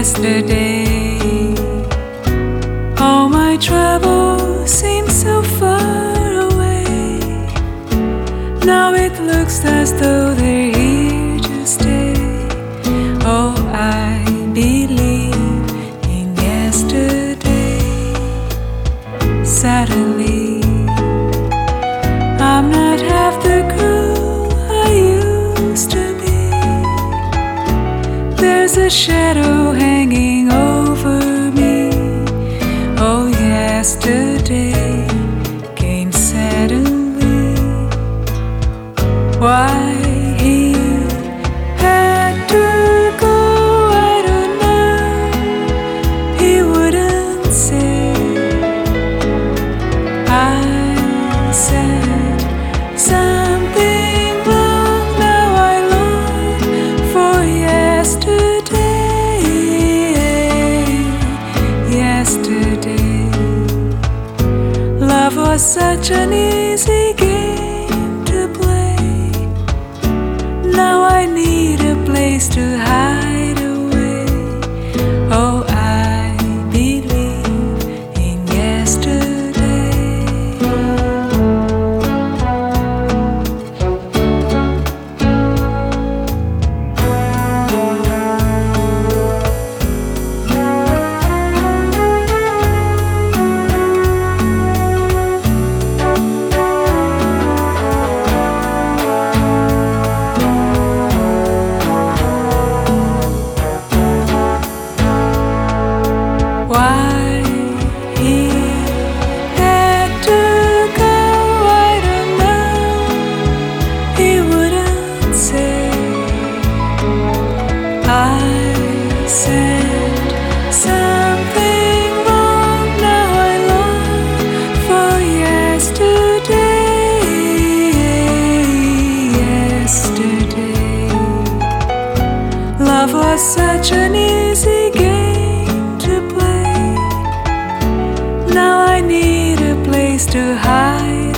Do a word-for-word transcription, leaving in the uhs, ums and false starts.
yesterday. All my troubles seem so far away. Now it looks as though they're here to stay. Oh, I believe in yesterday. Suddenly, I'm not half the girl I used to be. There's a shadow hanging over me. Oh, yesterday came suddenly. Why he had to go, I don't know. He wouldn't say. I said something wrong. Now I long for yesterday. Yesterday, love was such an easy game to play. Now I need a place to hide away. Oh, I believe in yesterday. Why he had to go, I don't know. He wouldn't say. I said something wrong. Now I long for yesterday. Yesterday, love was such an easy game to play. Now I need a place to hide